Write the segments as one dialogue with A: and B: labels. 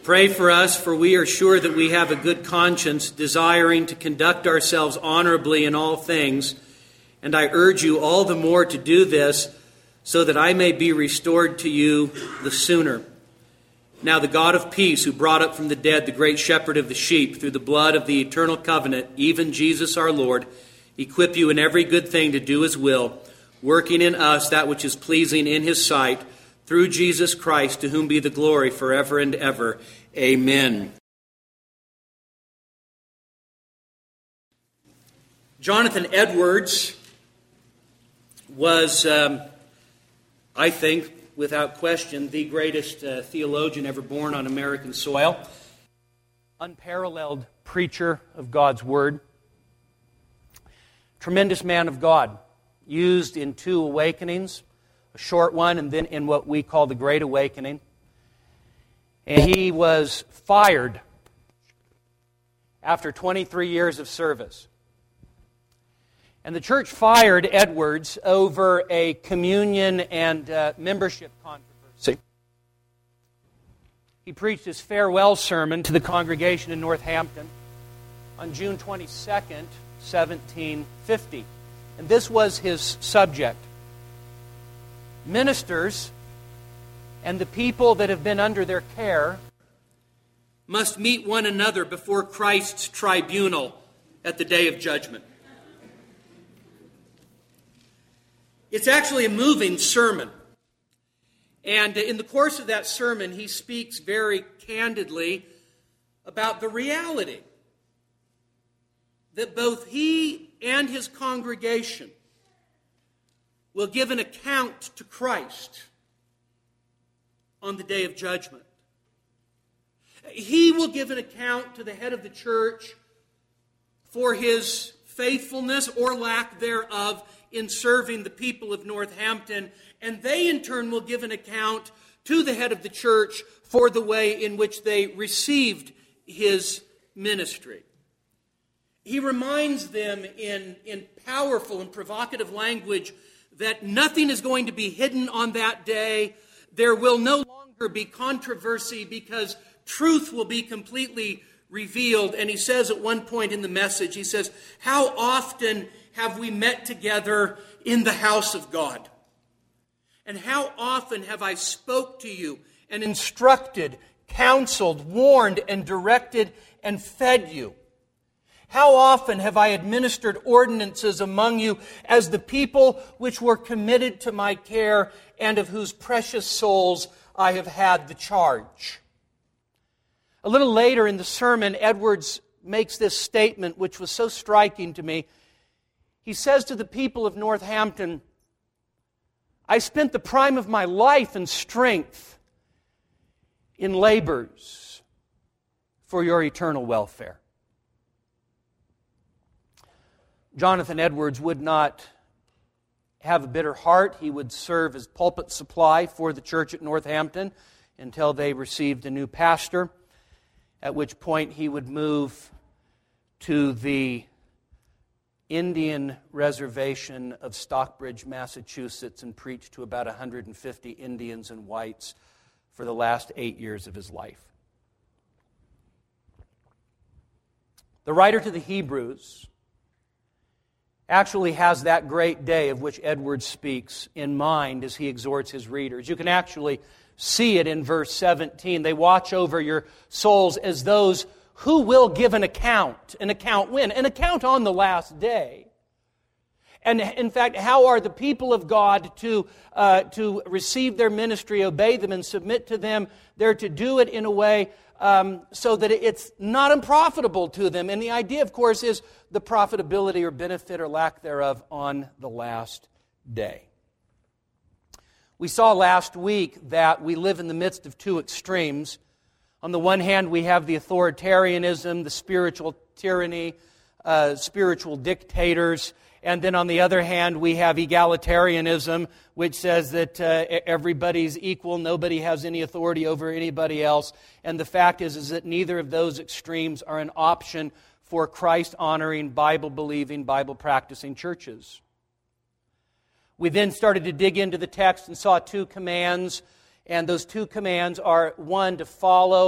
A: Pray for us, for we are sure that we have a good conscience, desiring to conduct ourselves honorably in all things. And I urge you all the more to do this, so that I may be restored to you the sooner. Now the God of peace, who brought up from the dead the great shepherd of the sheep, through the blood of the eternal covenant, even Jesus our Lord, equip you in every good thing to do his will, working in us that which is pleasing in his sight, through Jesus Christ, to whom be the glory forever and ever. Amen. Jonathan Edwards was, I think, without question, the greatest theologian ever born on American soil. Unparalleled preacher of God's Word. Tremendous man of God, used in two awakenings, a short one and then in what we call the Great Awakening. And he was fired after 23 years of service. And the church fired Edwards over a communion and membership controversy. He preached his farewell sermon to the congregation in Northampton on June 22nd, 1750. And this was his subject. Ministers and the people that have been under their care must meet one another before Christ's tribunal at the day of judgment. It's actually a moving sermon. And in the course of that sermon, he speaks very candidly about the reality that both he and his congregation will give an account to Christ on the day of judgment. He will give an account to the head of the church for his faithfulness or lack thereof in serving the people of Northampton, and they in turn will give an account to the head of the church for the way in which they received his ministry. He reminds them in powerful and provocative language that nothing is going to be hidden on that day. There will no longer be controversy because truth will be completely revealed. And he says at one point in the message, he says, "How often have we met together in the house of God? And how often have I spoke to you and instructed, counseled, warned, and directed, and fed you? How often have I administered ordinances among you as the people which were committed to my care and of whose precious souls I have had the charge?" A little later in the sermon, Edwards makes this statement which was so striking to me. He says to the people of Northampton, "I spent the prime of my life and strength in labors for your eternal welfare." Jonathan Edwards would not have a bitter heart. He would serve as pulpit supply for the church at Northampton until they received a new pastor, at which point he would move to the Indian reservation of Stockbridge, Massachusetts, and preach to about 150 Indians and whites for the last 8 years of his life. The writer to the Hebrews actually has that great day of which Edwards speaks in mind as he exhorts his readers. You can actually see it in verse 17. They watch over your souls as those who will give an account. An account when? An account on the last day. And in fact, how are the people of God to receive their ministry, obey them, and submit to them? They're to do it in a way so that it's not unprofitable to them. And the idea, of course, is the profitability or benefit or lack thereof on the last day. We saw last week that we live in the midst of two extremes. On the one hand, we have the authoritarianism, the spiritual tyranny, spiritual dictators. And then on the other hand, we have egalitarianism, which says that everybody's equal, nobody has any authority over anybody else. And the fact is that neither of those extremes are an option for Christ-honoring, Bible-believing, Bible-practicing churches. We then started to dig into the text and saw two commands. And those two commands are, one, to follow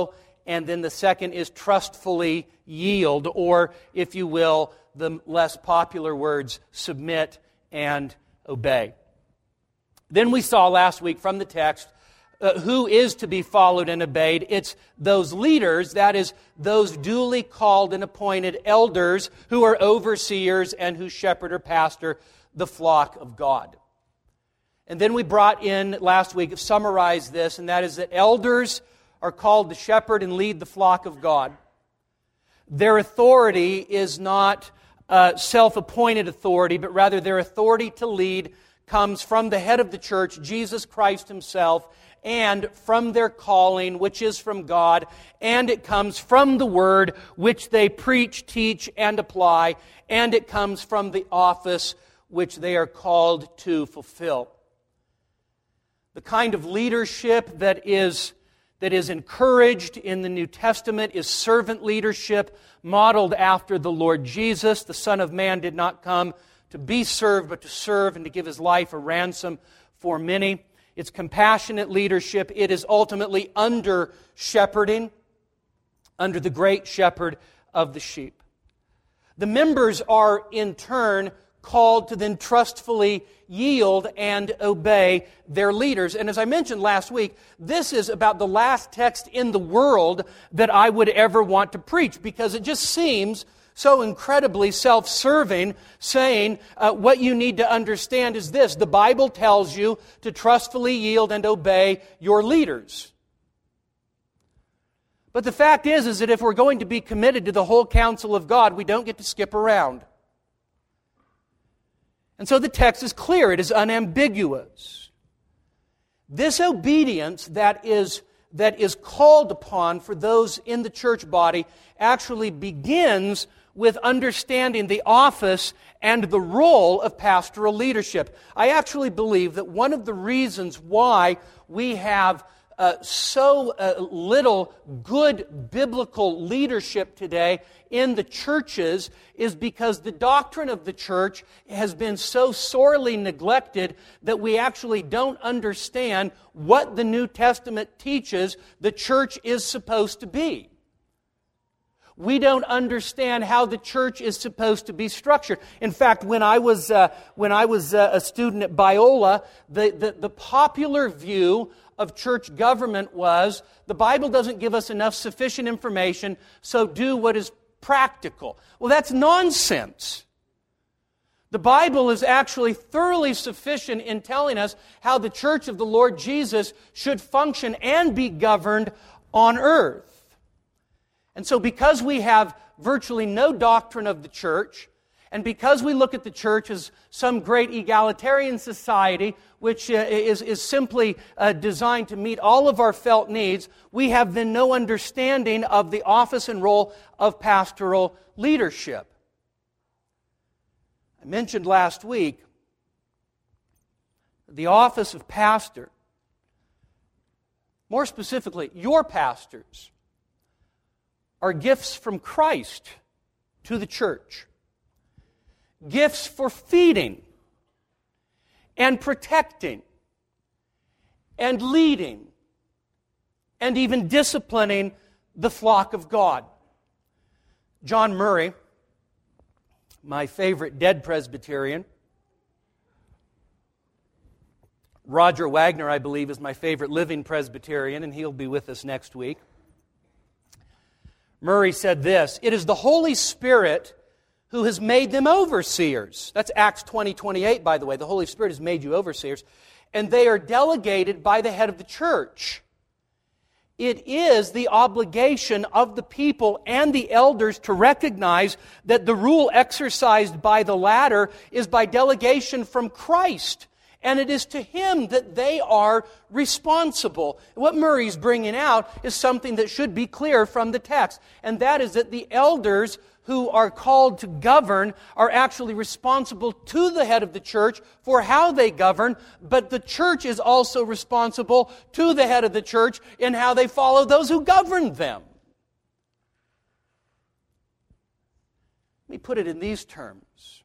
A: and then the second is trustfully yield, or, if you will, the less popular words, submit and obey. Then we saw last week from the text who is to be followed and obeyed. It's those leaders, that is, those duly called and appointed elders who are overseers and who shepherd or pastor the flock of God. And then we brought in last week, summarized this, and that is that elders are called to shepherd and lead the flock of God. Their authority is not self-appointed authority, but rather their authority to lead comes from the head of the church, Jesus Christ Himself, and from their calling, which is from God, and it comes from the Word, which they preach, teach, and apply, and it comes from the office which they are called to fulfill. The kind of leadership that is encouraged in the New Testament is servant leadership, modeled after the Lord Jesus. The Son of Man did not come to be served, but to serve and to give His life a ransom for many. It's compassionate leadership. It is ultimately under shepherding, under the great shepherd of the sheep. The members are in turn called to then trustfully yield and obey their leaders. And as I mentioned last week, this is about the last text in the world that I would ever want to preach, because it just seems so incredibly self-serving, saying what you need to understand is this: the Bible tells you to trustfully yield and obey your leaders. But the fact is that if we're going to be committed to the whole counsel of God, we don't get to skip around. And so the text is clear, it is unambiguous. This obedience that is called upon for those in the church body actually begins with understanding the office and the role of pastoral leadership. I actually believe that one of the reasons why we have so little good biblical leadership today in the churches is because the doctrine of the church has been so sorely neglected that we actually don't understand what the New Testament teaches the church is supposed to be. We don't understand how the church is supposed to be structured. In fact, when I was a student at Biola, the popular view of church government was the Bible doesn't give us enough sufficient information, so do what is practical. Well, that's nonsense. The Bible is actually thoroughly sufficient in telling us how the church of the Lord Jesus should function and be governed on earth. And so because we have virtually no doctrine of the church, and because we look at the church as some great egalitarian society, which is simply designed to meet all of our felt needs, we have then no understanding of the office and role of pastoral leadership. I mentioned last week the office of pastor, more specifically, your pastors, are gifts from Christ to the church. Gifts for feeding and protecting and leading and even disciplining the flock of God. John Murray, my favorite dead Presbyterian, Roger Wagner, I believe, is my favorite living Presbyterian, and he'll be with us next week. Murray said this: "It is the Holy Spirit who has made them overseers." That's Acts 20:28, by the way. The Holy Spirit has made you overseers. And they are delegated by the head of the church. It is the obligation of the people and the elders to recognize that the rule exercised by the latter is by delegation from Christ. And it is to Him that they are responsible. What Murray's bringing out is something that should be clear from the text. And that is that the elders who are called to govern are actually responsible to the head of the church for how they govern, but the church is also responsible to the head of the church in how they follow those who govern them. Let me put it in these terms.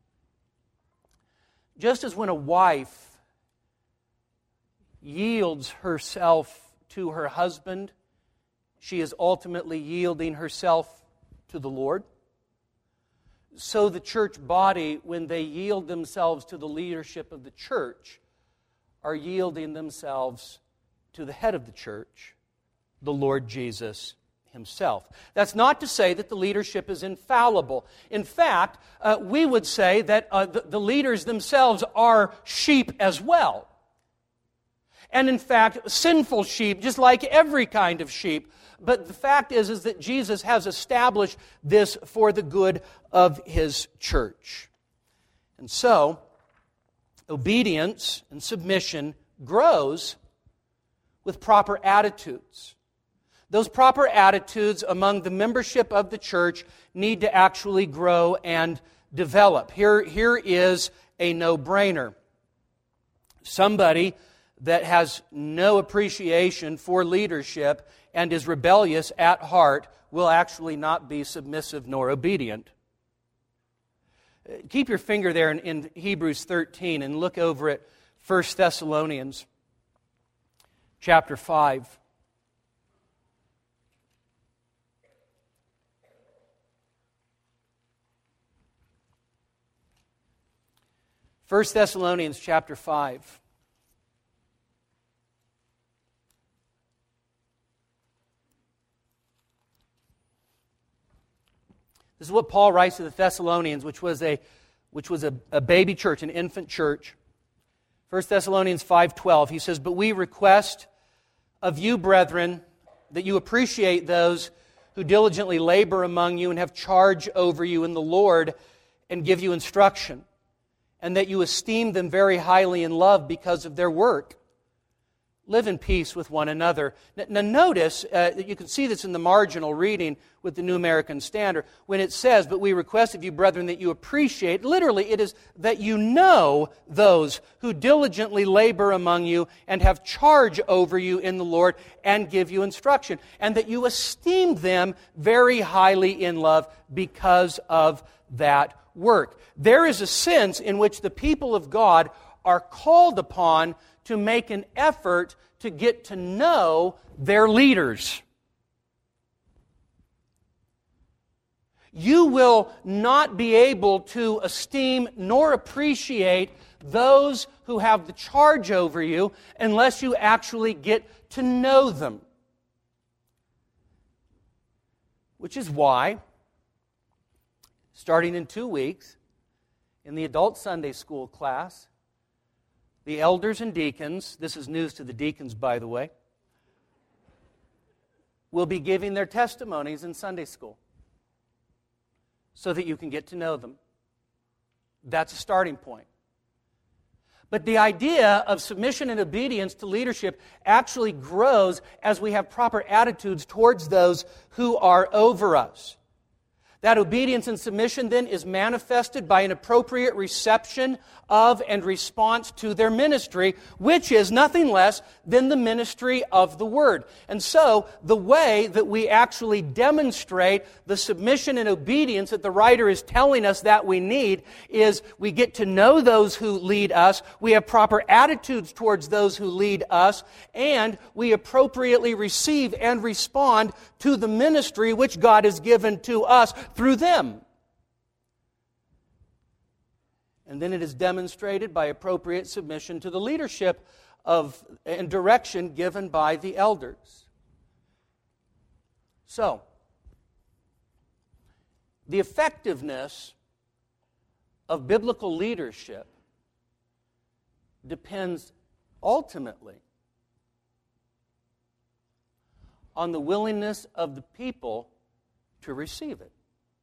A: Just as when a wife yields herself to her husband, she is ultimately yielding herself to the Lord. So the church body, when they yield themselves to the leadership of the church, are yielding themselves to the head of the church, the Lord Jesus Himself. That's not to say that the leadership is infallible. In fact, we would say that the leaders themselves are sheep as well. And in fact, sinful sheep, just like every kind of sheep. But the fact is that Jesus has established this for the good of His church. And so, obedience and submission grows with proper attitudes. Those proper attitudes among the membership of the church need to actually grow and develop. Here is a no-brainer. Somebody that has no appreciation for leadership and is rebellious at heart will actually not be submissive nor obedient. Keep your finger there in Hebrews 13 and look over at 1 Thessalonians chapter 5. First Thessalonians chapter 5. This is what Paul writes to the Thessalonians, which was a baby church, an infant church. 1 Thessalonians 5:12, he says, "But we request of you, brethren, that you appreciate those who diligently labor among you and have charge over you in the Lord and give you instruction, and that you esteem them very highly in love because of their work. Live in peace with one another." Now notice, you can see this in the marginal reading with the New American Standard, when it says, "But we request of you, brethren, that you appreciate," literally it is that you know those who diligently labor among you and have charge over you in the Lord and give you instruction, and that you esteem them very highly in love because of that work. There is a sense in which the people of God are called upon to make an effort to get to know their leaders. You will not be able to esteem nor appreciate those who have the charge over you unless you actually get to know them. Which is why, starting in 2 weeks, in the adult Sunday school class, the elders and deacons, this is news to the deacons, by the way, will be giving their testimonies in Sunday school so that you can get to know them. That's a starting point. But the idea of submission and obedience to leadership actually grows as we have proper attitudes towards those who are over us. That obedience and submission then is manifested by an appropriate reception of and response to their ministry, which is nothing less than the ministry of the Word. And so, the way that we actually demonstrate the submission and obedience that the writer is telling us that we need is we get to know those who lead us, we have proper attitudes towards those who lead us, and we appropriately receive and respond to the ministry which God has given to us through them. And then it is demonstrated by appropriate submission to the leadership of and direction given by the elders. So, the effectiveness of biblical leadership depends ultimately on the willingness of the people to receive it.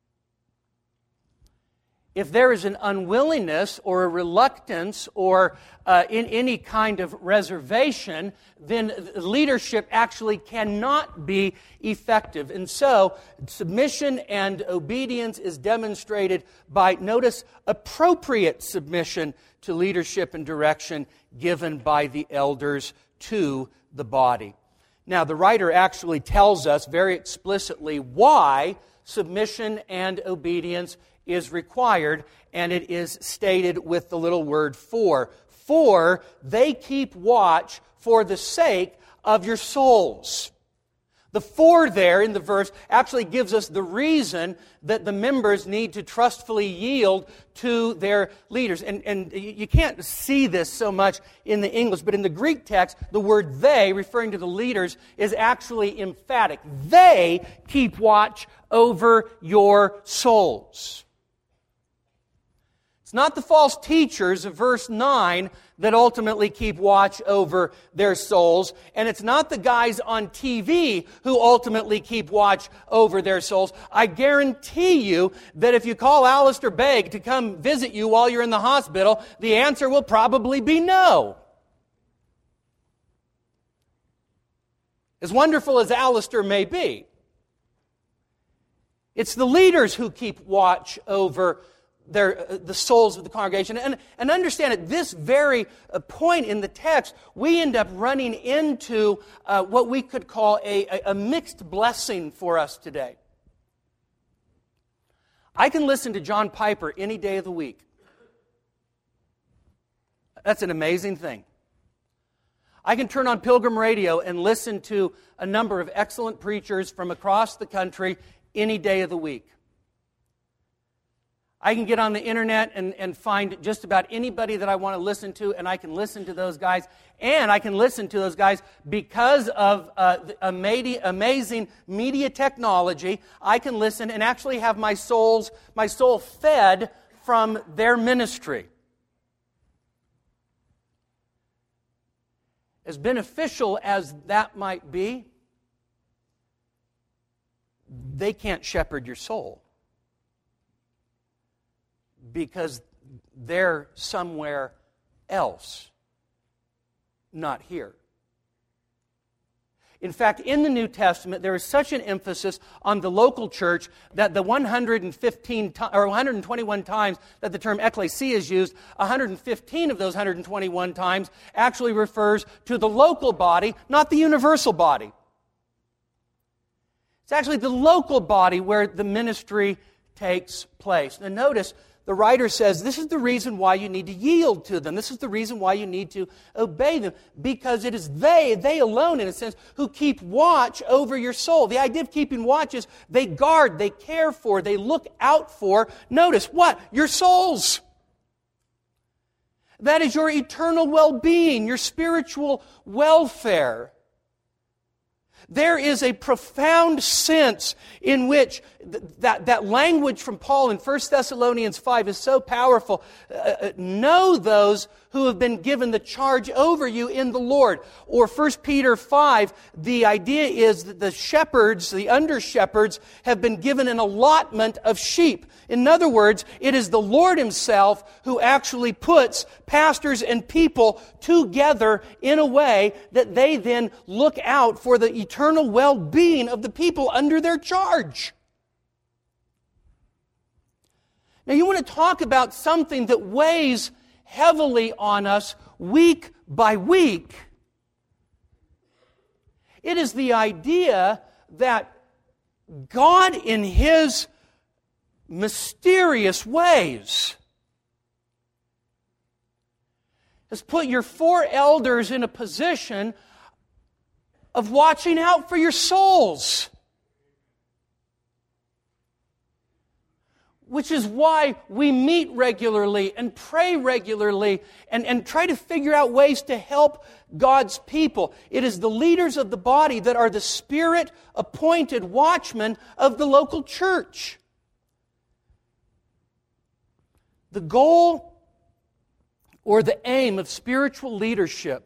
A: If there is an unwillingness or a reluctance or in any kind of reservation, then leadership actually cannot be effective. And so, submission and obedience is demonstrated by, notice, appropriate submission to leadership and direction given by the elders to the body. Now, the writer actually tells us very explicitly why submission and obedience is required, and it is stated with the little word "for." For they keep watch for the sake of your souls. The "for" there in the verse actually gives us the reason that the members need to trustfully yield to their leaders. And you can't see this so much in the English, but in the Greek text, the word "they," referring to the leaders, is actually emphatic. They keep watch over your souls. It's not the false teachers of verse 9 that ultimately keep watch over their souls, and it's not the guys on TV who ultimately keep watch over their souls. I guarantee you that if you call Alistair Begg to come visit you while you're in the hospital, the answer will probably be no. As wonderful as Alistair may be, it's the leaders who keep watch over the souls of the congregation. And understand, at this very point in the text, we end up running into what we could call a mixed blessing for us today. I can listen to John Piper any day of the week. That's an amazing thing. I can turn on Pilgrim Radio and listen to a number of excellent preachers from across the country any day of the week. I can get on the internet and find just about anybody that I want to listen to, and I can listen to those guys. And I can listen to those guys because of amazing media technology. I can listen and actually have my soul fed from their ministry. As beneficial as that might be, they can't shepherd your soul, because they're somewhere else, not here. In fact, in the New Testament, there is such an emphasis on the local church that the 121 times that the term ecclesia is used, 115 of those 121 times actually refers to the local body, not the universal body. It's actually the local body where the ministry takes place. Now notice, the writer says this is the reason why you need to yield to them. This is the reason why you need to obey them. Because it is they alone, in a sense, who keep watch over your soul. The idea of keeping watch is they guard, they care for, they look out for. Notice what? Your souls. That is your eternal well-being, your spiritual welfare. There is a profound sense in which that language from Paul in 1 Thessalonians 5 is so powerful. Know those who have been given the charge over you in the Lord. Or 1 Peter 5, the idea is that the shepherds, the under-shepherds, have been given an allotment of sheep. In other words, it is the Lord Himself who actually puts pastors and people together in a way that they then look out for the eternal well-being of the people under their charge. Now, you want to talk about something that weighs heavily on us week by week. It is the idea that God, in His mysterious ways, has put your four elders in a position of watching out for your souls. Which is why we meet regularly and pray regularly and try to figure out ways to help God's people. It is the leaders of the body that are the Spirit-appointed watchmen of the local church. The goal or the aim of spiritual leadership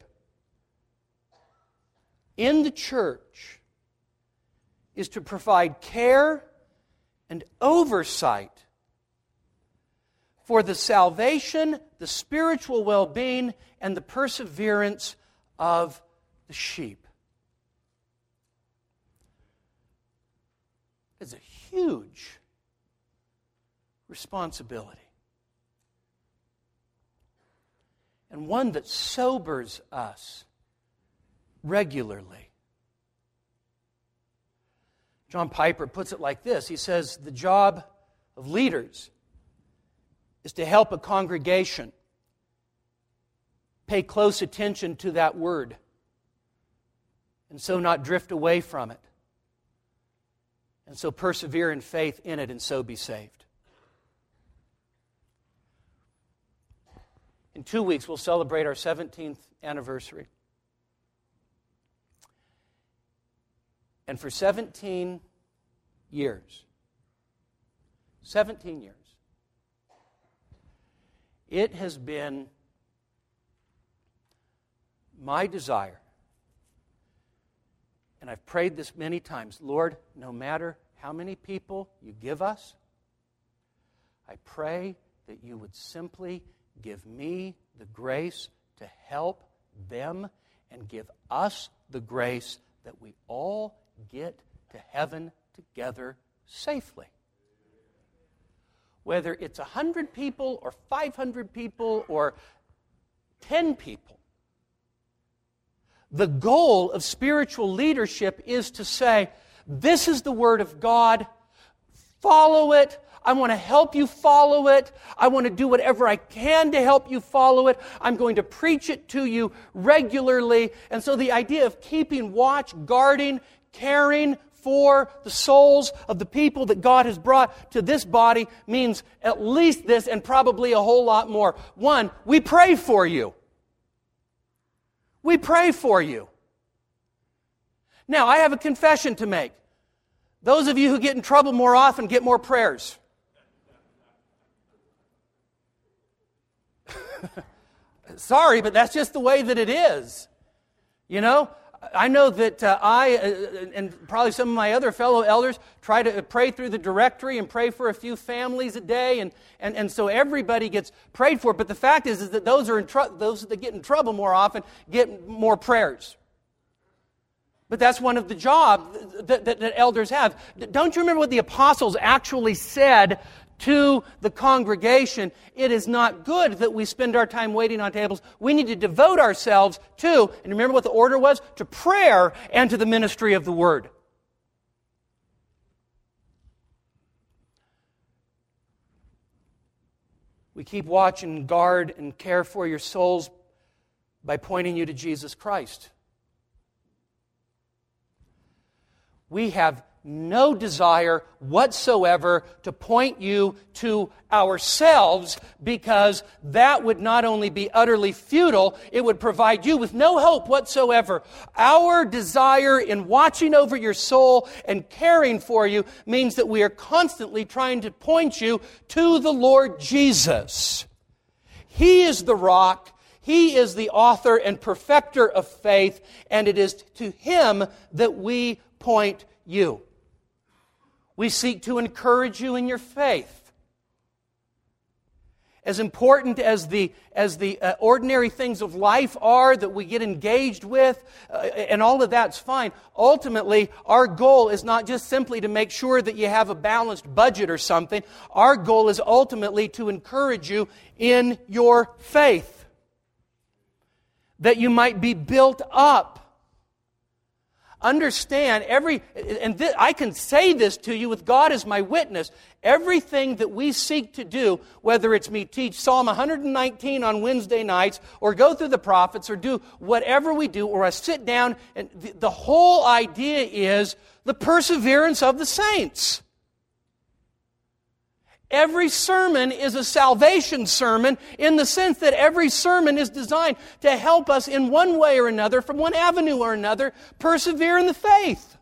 A: in the church is to provide care and oversight for the salvation, the spiritual well-being, and the perseverance of the sheep. It's a huge responsibility. And one that sobers us regularly. John Piper puts it like this. He says, the job of leaders is to help a congregation pay close attention to that word and so not drift away from it. And so persevere in faith in it and so be saved. In 2 weeks, we'll celebrate our 17th anniversary. And for 17 years, it has been my desire, and I've prayed this many times, Lord, no matter how many people you give us, I pray that you would simply give me the grace to help them and give us the grace that we all get to heaven together safely. Whether it's 100 people or 500 people or 10 people, the goal of spiritual leadership is to say, this is the Word of God, follow it. I want to help you follow it. I want to do whatever I can to help you follow it. I'm going to preach it to you regularly. And so the idea of keeping watch, guarding, caring for the souls of the people that God has brought to this body means at least this and probably a whole lot more. One, we pray for you. We pray for you. Now, I have a confession to make. Those of you who get in trouble more often get more prayers. Sorry, but that's just the way that it is. You know, I know that I and probably some of my other fellow elders try to pray through the directory and pray for a few families a day, and so everybody gets prayed for. But the fact is that those that get in trouble more often get more prayers. But that's one of the jobs that elders have. Don't you remember what the apostles actually said to the congregation? It is not good that we spend our time waiting on tables. We need to devote ourselves to, and remember what the order was? To prayer and to the ministry of the Word. We keep watch and guard and care for your souls by pointing you to Jesus Christ. We have no desire whatsoever to point you to ourselves, because that would not only be utterly futile, it would provide you with no hope whatsoever. Our desire in watching over your soul and caring for you means that we are constantly trying to point you to the Lord Jesus. He is the rock. He is the author and perfecter of faith, and it is to Him that we point you. We seek to encourage you in your faith. As important as the ordinary things of life are that we get engaged with, and all of that's fine, ultimately our goal is not just simply to make sure that you have a balanced budget or something. Our goal is ultimately to encourage you in your faith, that you might be built up. Understand, I can say this to you with God as my witness, everything that we seek to do, whether it's me teach Psalm 119 on Wednesday nights, or go through the prophets, or do whatever we do, or I sit down, and the whole idea is the perseverance of the saints. Every sermon is a salvation sermon in the sense that every sermon is designed to help us in one way or another, from one avenue or another, persevere in the faith.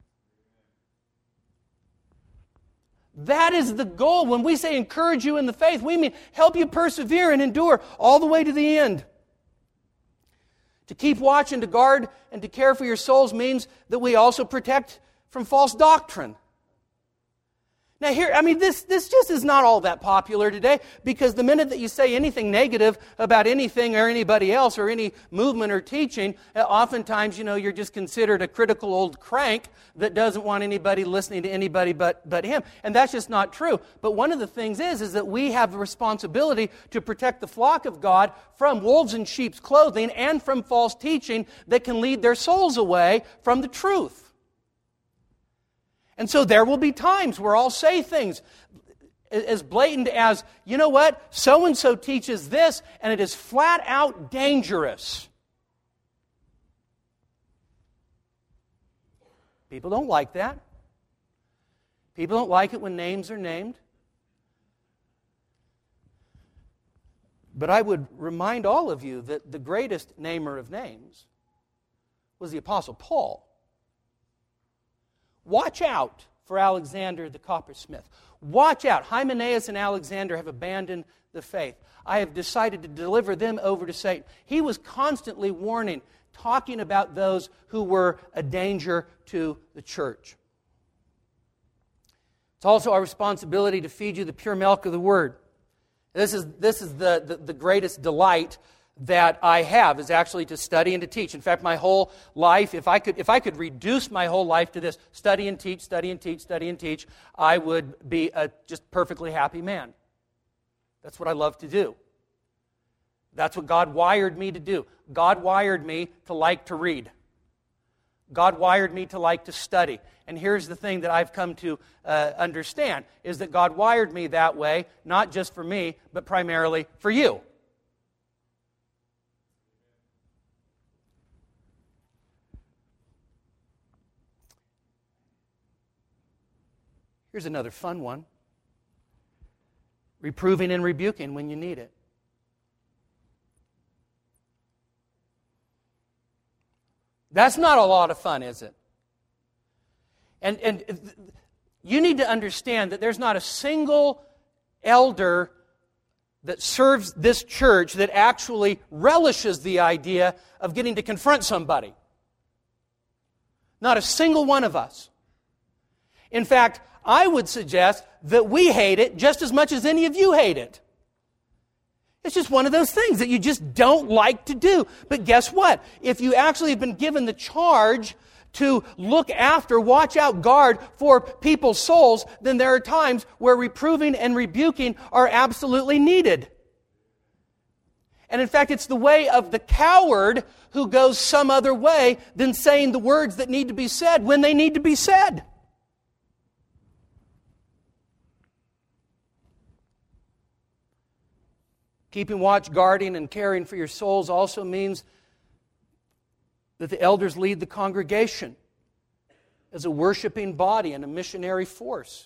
A: That is the goal. When we say encourage you in the faith, we mean help you persevere and endure all the way to the end. To keep watch and to guard and to care for your souls means that we also protect from false doctrine. Now this just is not all that popular today, because the minute that you say anything negative about anything or anybody else or any movement or teaching, oftentimes, you're just considered a critical old crank that doesn't want anybody listening to anybody but him. And that's just not true. But one of the things is that we have the responsibility to protect the flock of God from wolves in sheep's clothing and from false teaching that can lead their souls away from the truth. And so there will be times where I'll say things as blatant as, you know what, so-and-so teaches this, and it is flat out dangerous. People don't like that. People don't like it when names are named. But I would remind all of you that the greatest namer of names was the Apostle Paul. Watch out for Alexander the coppersmith. Watch out. Hymenaeus and Alexander have abandoned the faith. I have decided to deliver them over to Satan. He was constantly warning, talking about those who were a danger to the church. It's also our responsibility to feed you the pure milk of the Word. This is the greatest delight that I have, is actually to study and to teach. In fact, my whole life, if I could reduce my whole life to this, study and teach, study and teach, study and teach, I would be a just perfectly happy man. That's what I love to do. That's what God wired me to do. God wired me to like to read. God wired me to like to study. And here's the thing that I've come to understand, is that God wired me that way, not just for me, but primarily for you. Here's another fun one. Reproving and rebuking when you need it. That's not a lot of fun, is it? And you need to understand that there's not a single elder that serves this church that actually relishes the idea of getting to confront somebody. Not a single one of us. In fact, I would suggest that we hate it just as much as any of you hate it. It's just one of those things that you just don't like to do. But guess what? If you actually have been given the charge to look after, watch out, guard for people's souls, then there are times where reproving and rebuking are absolutely needed. And in fact, it's the way of the coward who goes some other way than saying the words that need to be said when they need to be said. Keeping watch, guarding, and caring for your souls also means that the elders lead the congregation as a worshiping body and a missionary force.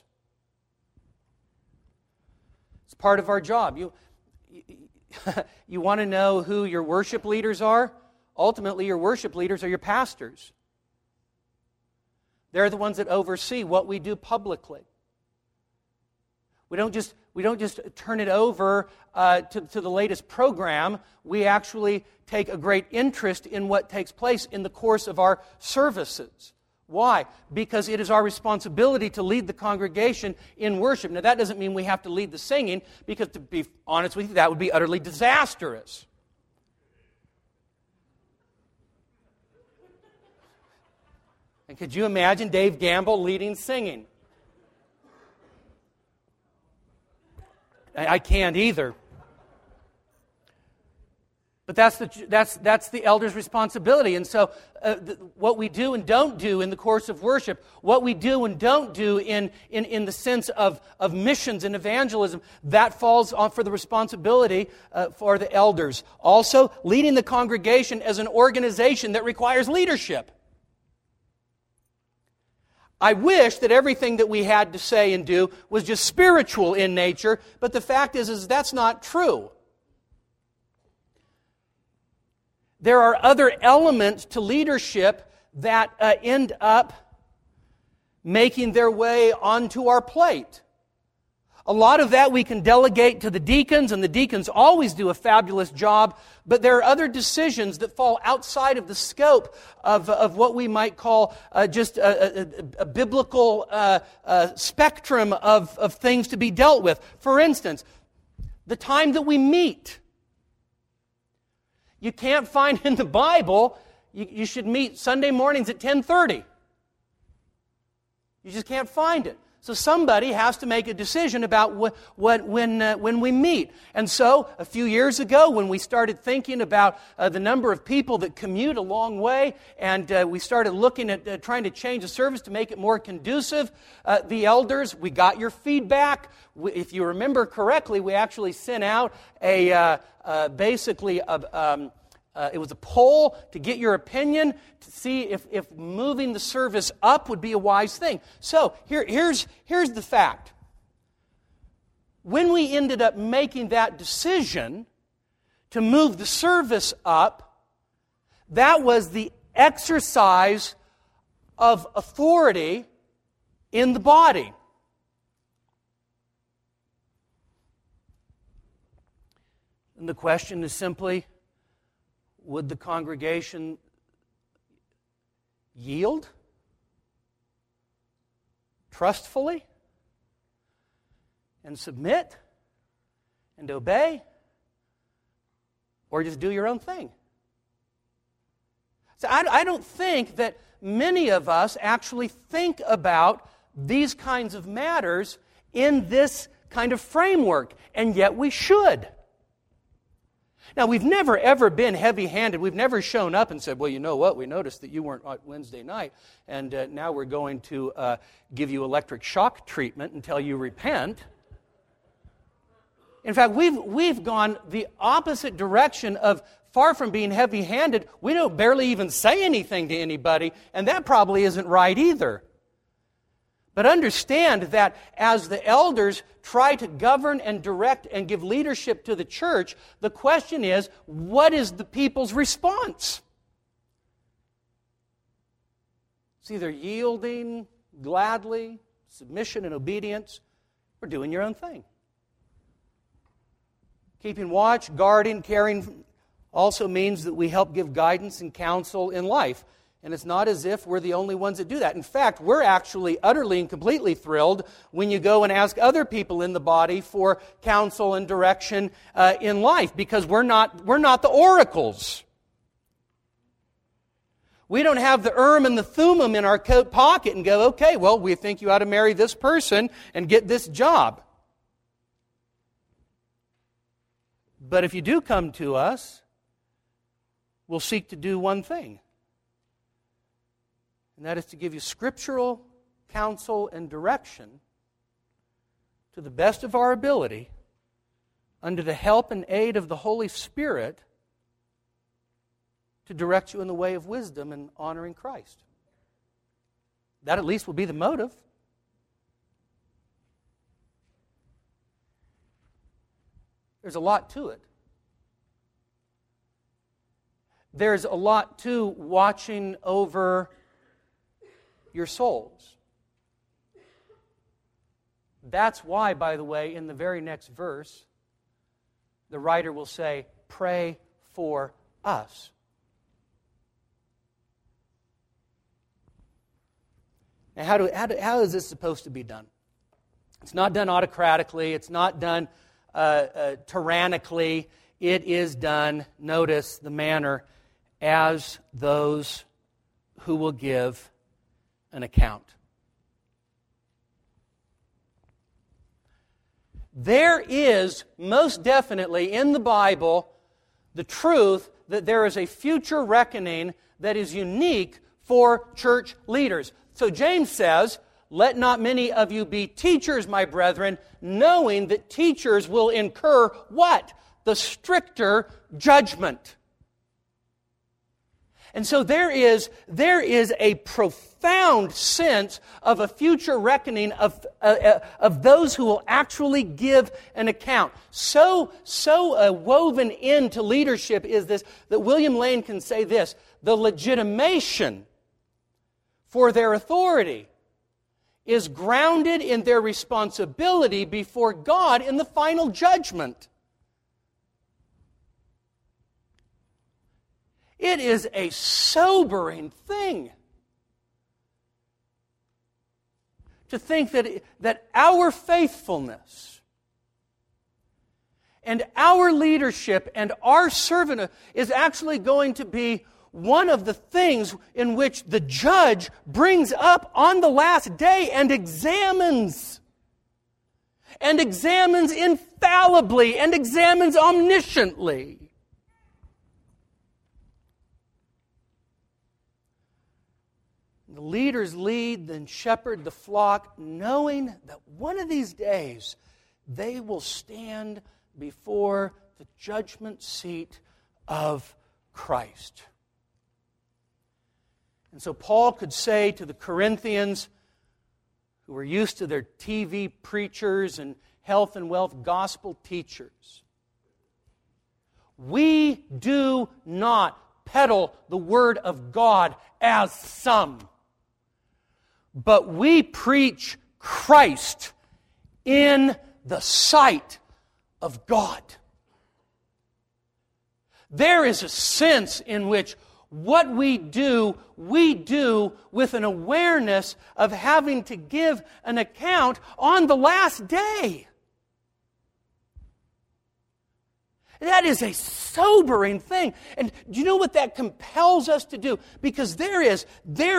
A: It's part of our job. You want to know who your worship leaders are? Ultimately, your worship leaders are your pastors. They're the ones that oversee what we do publicly. We don't just turn it over to the latest program. We actually take a great interest in what takes place in the course of our services. Why? Because it is our responsibility to lead the congregation in worship. Now, that doesn't mean we have to lead the singing, because to be honest with you, that would be utterly disastrous. And could you imagine Dave Gamble leading singing? I can't either. But that's the elder's responsibility. And so what we do and don't do in the course of worship, what we do and don't do in the sense of missions and evangelism, that falls on for the responsibility for the elders. Also, leading the congregation as an organization that requires leadership. I wish that everything that we had to say and do was just spiritual in nature, but the fact is that's not true. There are other elements to leadership that end up making their way onto our plate. A lot of that we can delegate to the deacons, and the deacons always do a fabulous job, but there are other decisions that fall outside of the scope of what we might call just a biblical spectrum of things to be dealt with. For instance, the time that we meet. You can't find in the Bible, you should meet Sunday mornings at 10:30. You just can't find it. So somebody has to make a decision about when we meet. And so, a few years ago, when we started thinking about the number of people that commute a long way, and we started looking at trying to change the service to make it more conducive, the elders, we got your feedback. If you remember correctly, we actually sent out basically a it was a poll to get your opinion, to see if moving the service up would be a wise thing. So here's the fact. When we ended up making that decision to move the service up, that was the exercise of authority in the body. And the question is simply, would the congregation yield trustfully and submit and obey, or just do your own thing? So I don't think that many of us actually think about these kinds of matters in this kind of framework, and yet we should. Now, we've never, ever been heavy-handed. We've never shown up and said, well, you know what, we noticed that you weren't on Wednesday night, and now we're going to give you electric shock treatment until you repent. In fact, we've gone the opposite direction of far from being heavy-handed. We don't barely even say anything to anybody, and that probably isn't right either. But understand that as the elders try to govern and direct and give leadership to the church, the question is, what is the people's response? It's either yielding gladly, submission and obedience, or doing your own thing. Keeping watch, guarding, caring also means that we help give guidance and counsel in life. And it's not as if we're the only ones that do that. In fact, we're actually utterly and completely thrilled when you go and ask other people in the body for counsel and direction in life, because we're not the oracles. We don't have the and the Thummim in our coat pocket and go, okay, well, we think you ought to marry this person and get this job. But if you do come to us, we'll seek to do one thing. And that is to give you scriptural counsel and direction to the best of our ability, under the help and aid of the Holy Spirit, to direct you in the way of wisdom and honoring Christ. That at least will be the motive. There's a lot to it. There's a lot to watching over your souls. That's why, by the way, in the very next verse, the writer will say, pray for us. Now, how is this supposed to be done? It's not done autocratically. It's not done tyrannically. It is done, notice the manner, as those who will give an account. There is most definitely in the Bible the truth that there is a future reckoning that is unique for church leaders. So James says, let not many of you be teachers, my brethren, knowing that teachers will incur what? The stricter judgment. And so there is a profound sense of a future reckoning of those who will actually give an account. So woven into leadership is this, that William Lane can say this: the legitimation for their authority is grounded in their responsibility before God in the final judgment. It is a sobering thing to think that our faithfulness and our leadership and our servanthood is actually going to be one of the things in which the judge brings up on the last day and examines infallibly and examines omnisciently. The leaders lead and shepherd the flock, knowing that one of these days they will stand before the judgment seat of Christ. And so Paul could say to the Corinthians, who were used to their TV preachers and health and wealth gospel teachers, we do not peddle the Word of God as some, but we preach Christ in the sight of God. There is a sense in which what we do with an awareness of having to give an account on the last day. That is a sobering thing. And do you know what that compels us to do? Because there is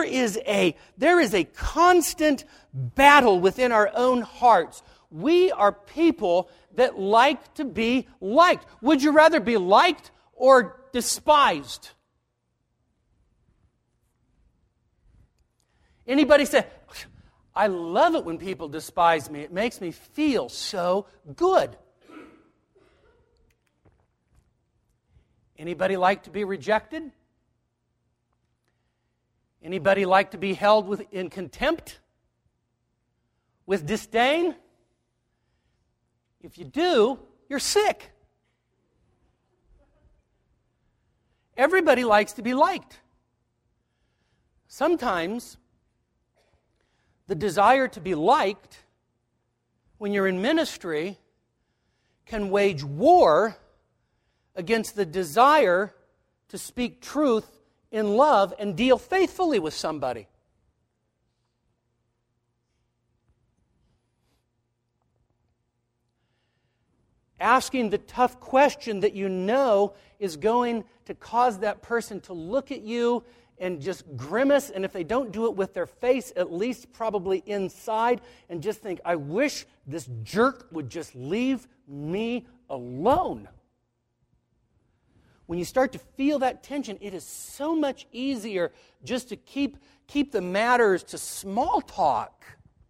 A: a constant battle within our own hearts. We are people that like to be liked. Would you rather be liked or despised? Anybody say, I love it when people despise me. It makes me feel so good. Anybody like to be rejected? Anybody like to be held in contempt? With disdain? If you do, you're sick. Everybody likes to be liked. Sometimes the desire to be liked when you're in ministry can wage war against the desire to speak truth in love and deal faithfully with somebody. Asking the tough question that you know is going to cause that person to look at you and just grimace, and if they don't do it with their face, at least probably inside, and just think, I wish this jerk would just leave me alone. When you start to feel that tension, it is so much easier just to keep the matters to small talk.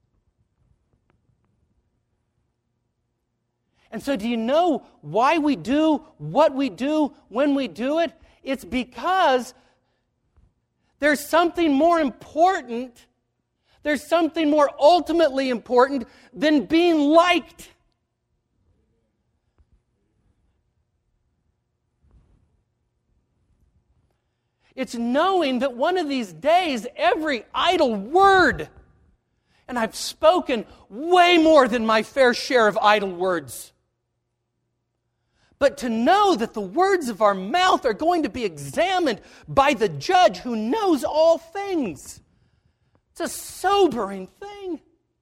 A: And so do you know why we do what we do when we do it? It's because there's something more important, there's something more ultimately important than being liked. It's knowing that one of these days, every idle word, and I've spoken way more than my fair share of idle words, but to know that the words of our mouth are going to be examined by the judge who knows all things. It's a sobering thing.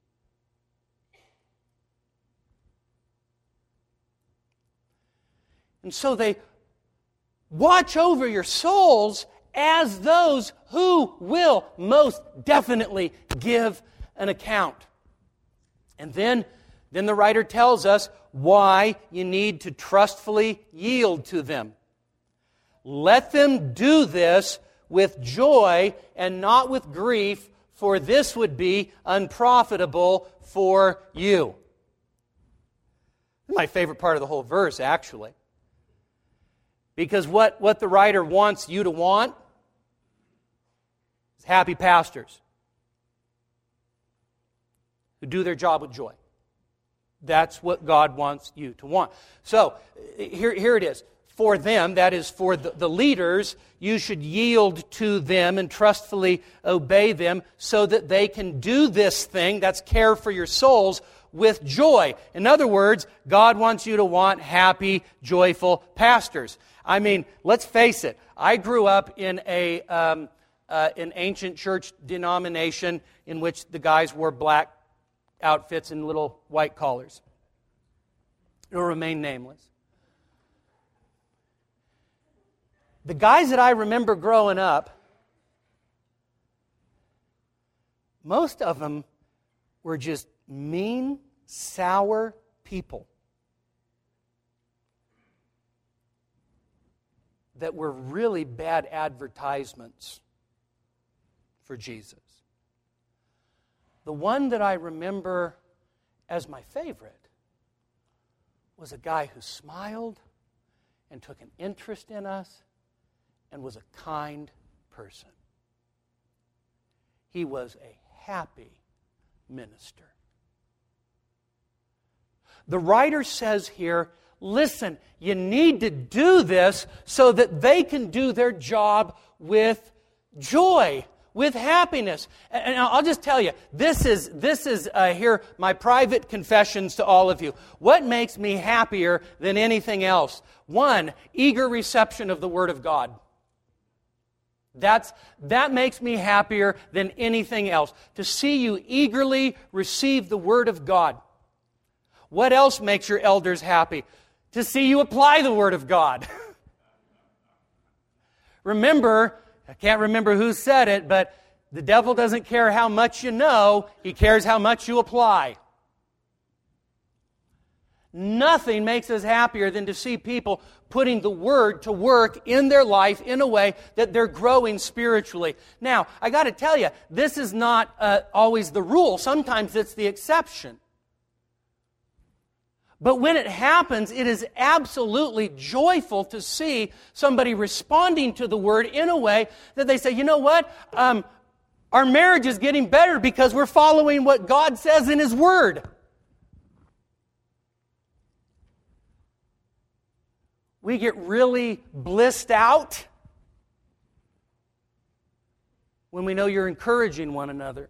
A: And so they watch over your souls as those who will most definitely give an account. And then the writer tells us why you need to trustfully yield to them. Let them do this with joy and not with grief, for this would be unprofitable for you. My favorite part of the whole verse, actually. Because what the writer wants you to want is happy pastors who do their job with joy. That's what God wants you to want. So, here it is. For them, that is for the leaders, you should yield to them and trustfully obey them so that they can do this thing, that's care for your souls, with joy. In other words, God wants you to want happy, joyful pastors. I mean, let's face it. I grew up in an ancient church denomination in which the guys wore black outfits and little white collars. It'll remain nameless. The guys that I remember growing up, most of them were just mean, sour people that were really bad advertisements for Jesus. The one that I remember as my favorite was a guy who smiled and took an interest in us and was a kind person. He was a happy minister. The writer says here, listen, you need to do this so that they can do their job with joy, with happiness. And I'll just tell you, this is here my private confessions to all of you. What makes me happier than anything else? One, eager reception of the Word of God. That makes me happier than anything else. To see you eagerly receive the Word of God. What else makes your elders happy? To see you apply the Word of God. Remember, I can't remember who said it, but the devil doesn't care how much you know, he cares how much you apply. Nothing makes us happier than to see people putting the Word to work in their life in a way that they're growing spiritually. Now, I got to tell you, this is not always the rule. Sometimes it's the exception. But when it happens, it is absolutely joyful to see somebody responding to the Word in a way that they say, you know what? Our marriage is getting better because we're following what God says in His Word. We get really blissed out when we know you're encouraging one another.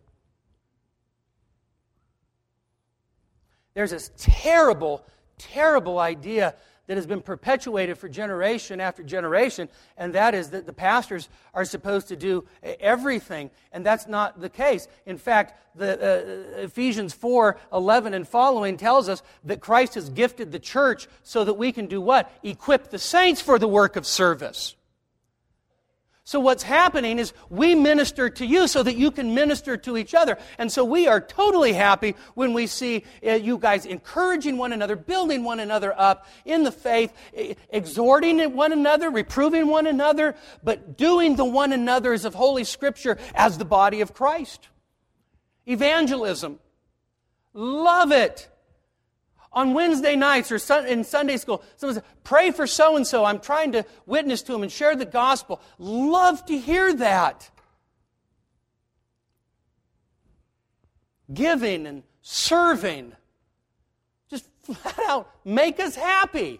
A: There's this terrible, terrible idea that has been perpetuated for generation after generation, and that is that the pastors are supposed to do everything, and that's not the case. In fact, the Ephesians 4:11 and following tells us that Christ has gifted the church so that we can do what? Equip the saints for the work of service. So what's happening is we minister to you so that you can minister to each other. And so we are totally happy when we see you guys encouraging one another, building one another up in the faith, exhorting one another, reproving one another, but doing the one another's of Holy Scripture as the body of Christ. Evangelism. Love it. On Wednesday nights or in Sunday school, someone says, pray for so-and-so. I'm trying to witness to him and share the gospel. Love to hear that. Giving and serving. Just flat out make us happy.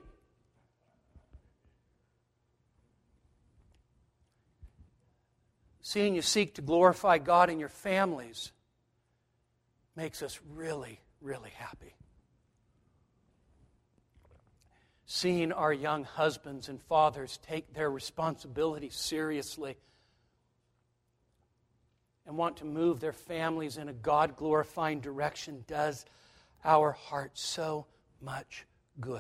A: Seeing you seek to glorify God in your families makes us really, really happy. Seeing our young husbands and fathers take their responsibility seriously and want to move their families in a God-glorifying direction does our hearts so much good.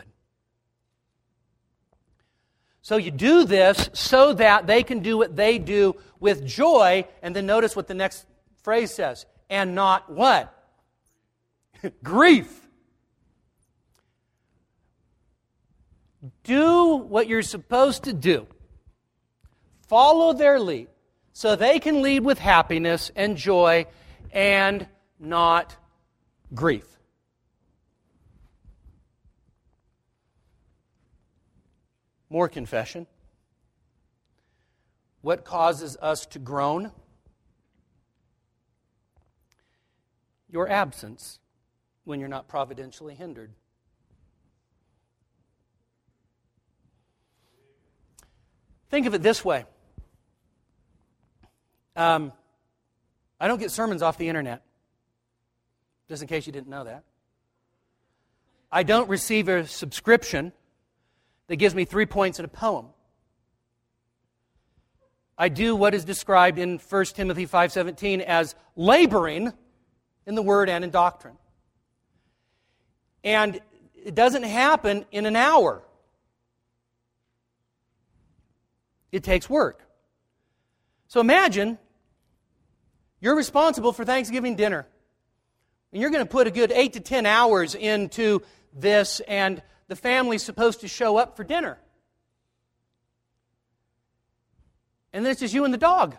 A: So you do this so that they can do what they do with joy, and then notice what the next phrase says, and not what? Grief. Do what you're supposed to do. Follow their lead so they can lead with happiness and joy and not grief. More confession. What causes us to groan? Your absence when you're not providentially hindered. Think of it this way. I don't get sermons off the internet, just in case you didn't know that. I don't receive a subscription that gives me 3 points in a poem. I do what is described in 1 Timothy 5:17 as laboring in the Word and in doctrine. And it doesn't happen in an hour. It takes work. So imagine you're responsible for Thanksgiving dinner. And you're going to put a good 8 to 10 hours into this, and the family's supposed to show up for dinner. And then it's just you and the dog.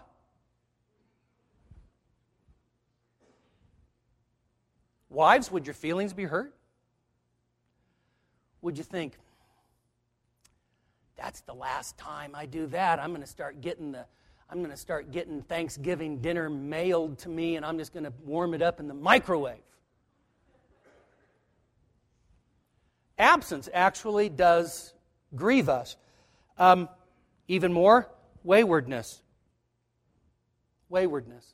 A: Wives, would your feelings be hurt? Would you think, that's the last time I do that. I'm going to start getting Thanksgiving dinner mailed to me, and I'm just going to warm it up in the microwave. Absence actually does grieve us. Even more, waywardness. Waywardness.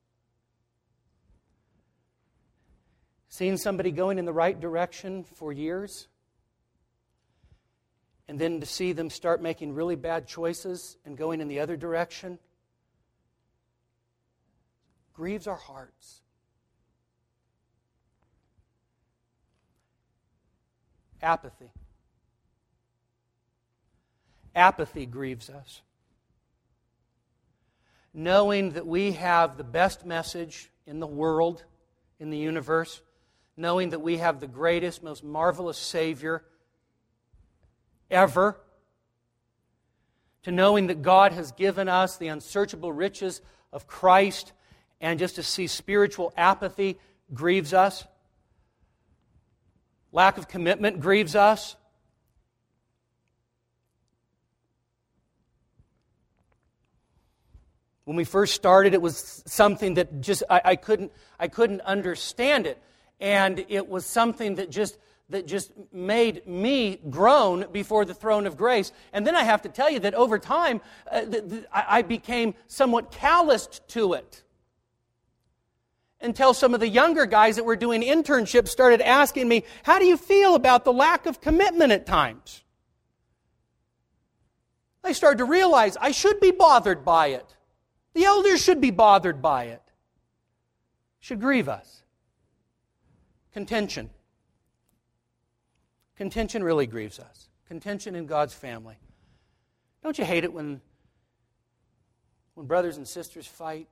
A: Seen somebody going in the right direction for years, and then to see them start making really bad choices and going in the other direction grieves our hearts. Apathy. Apathy grieves us. Knowing that we have the best message in the world, in the universe, knowing that we have the greatest, most marvelous Savior ever, to knowing that God has given us the unsearchable riches of Christ, and just to see spiritual apathy grieves us. Lack of commitment grieves us. When we first started, it was something that just I couldn't understand it, and it was something that just made me groan before the throne of grace. And then I have to tell you that over time, I became somewhat calloused to it. Until some of the younger guys that were doing internships started asking me, how do you feel about the lack of commitment at times? I started to realize I should be bothered by it. The elders should be bothered by it. It should grieve us. Contention. Contention really grieves us. Contention in God's family. Don't you hate it when brothers and sisters fight?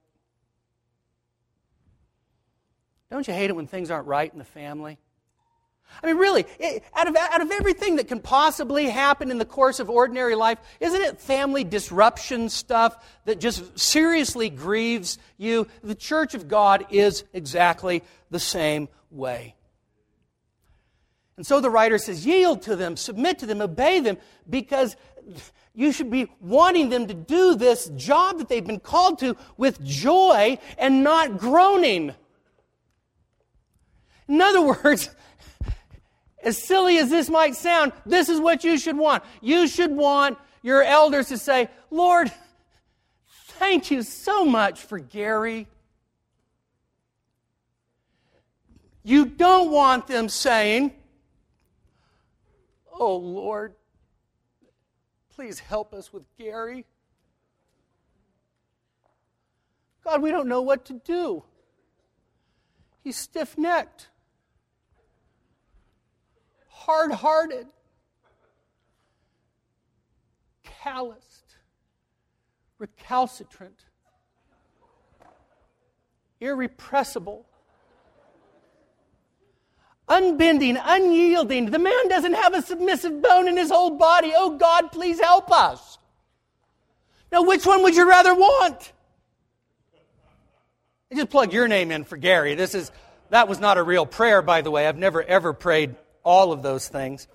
A: Don't you hate it when things aren't right in the family? I mean, really, out of everything that can possibly happen in the course of ordinary life, isn't it family disruption stuff that just seriously grieves you? The Church of God is exactly the same way. And so the writer says, yield to them, submit to them, obey them, because you should be wanting them to do this job that they've been called to with joy and not groaning. In other words, as silly as this might sound, this is what you should want. You should want your elders to say, Lord, thank you so much for Gary. You don't want them saying, oh, Lord, please help us with Gary. God, we don't know what to do. He's stiff-necked, hard-hearted, calloused, recalcitrant, irrepressible, unbending, unyielding. The man doesn't have a submissive bone in his whole body. Oh, God, please help us. Now, which one would you rather want? I just plug your name in for Gary. That was not a real prayer, by the way. I've never, ever prayed all of those things.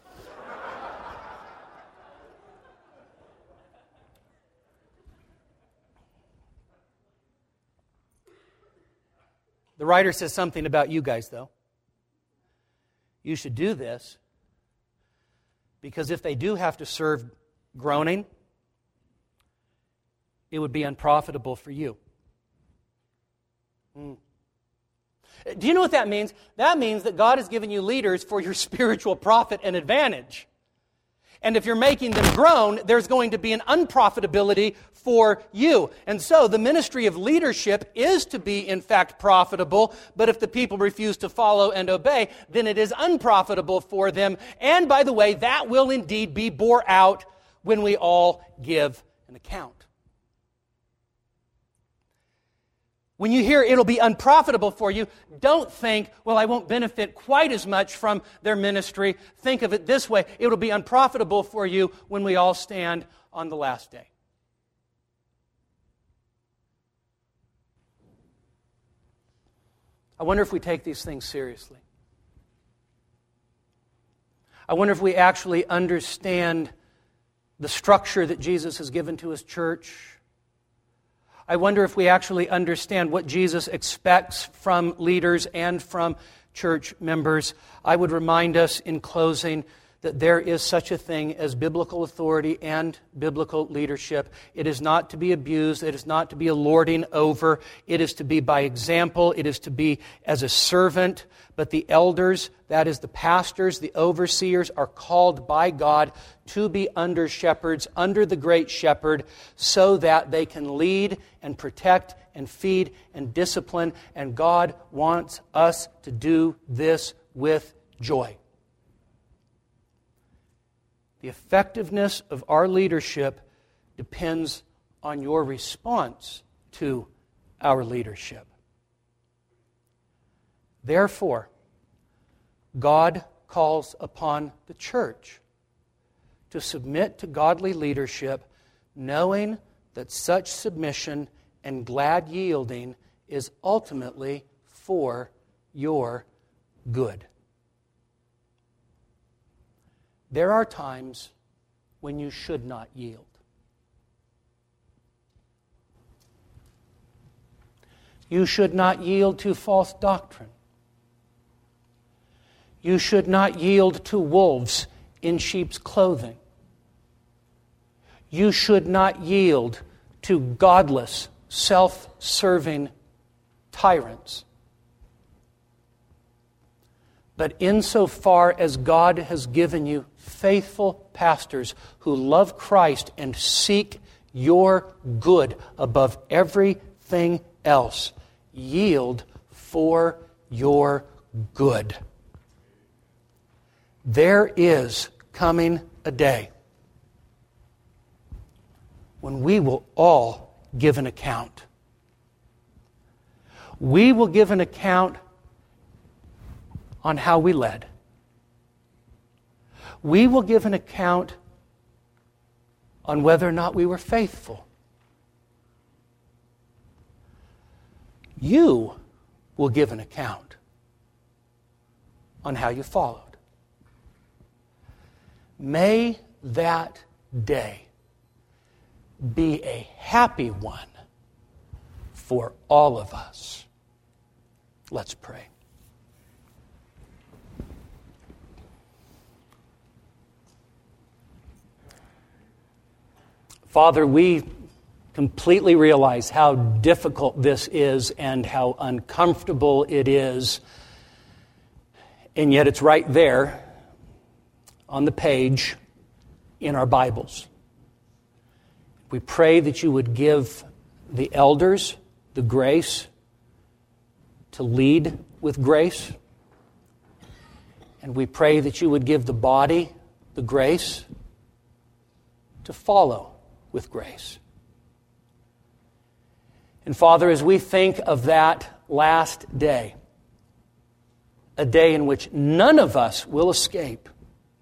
A: The writer says something about you guys, though. You should do this because if they do have to serve groaning, it would be unprofitable for you. Do you know what that means? That means that God has given you leaders for your spiritual profit and advantage. And if you're making them groan, there's going to be an unprofitability for you. And so the ministry of leadership is to be, in fact, profitable. But if the people refuse to follow and obey, then it is unprofitable for them. And by the way, that will indeed be bore out when we all give an account. When you hear it'll be unprofitable for you, don't think, well, I won't benefit quite as much from their ministry. Think of it this way. It'll be unprofitable for you when we all stand on the last day. I wonder if we take these things seriously. I wonder if we actually understand the structure that Jesus has given to His church. I wonder if we actually understand what Jesus expects from leaders and from church members. I would remind us in closing that there is such a thing as biblical authority and biblical leadership. It is not to be abused. It is not to be a lording over. It is to be by example. It is to be as a servant. But the elders, that is the pastors, the overseers, are called by God to be under shepherds, under the great shepherd, so that they can lead and protect and feed and discipline. And God wants us to do this with joy. The effectiveness of our leadership depends on your response to our leadership. Therefore, God calls upon the church to submit to godly leadership, knowing that such submission and glad yielding is ultimately for your good. There are times when you should not yield. You should not yield to false doctrine. You should not yield to wolves in sheep's clothing. You should not yield to godless, self-serving tyrants. But insofar as God has given you faithful pastors who love Christ and seek your good above everything else, yield for your good. There is coming a day when we will all give an account. We will give an account on how we led. We will give an account on whether or not we were faithful. You will give an account on how you followed. May that day be a happy one for all of us. Let's pray. Father, we completely realize how difficult this is and how uncomfortable it is. And yet it's right there on the page in our Bibles. We pray that you would give the elders the grace to lead with grace. And we pray that you would give the body the grace to follow with grace. And Father, as we think of that last day, a day in which none of us will escape,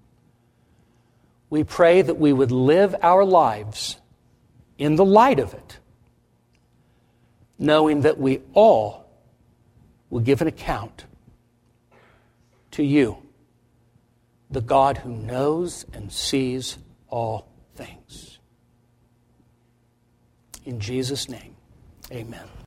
A: we pray that we would live our lives in the light of it, knowing that we all will give an account to you, the God who knows and sees all things. In Jesus' name, amen.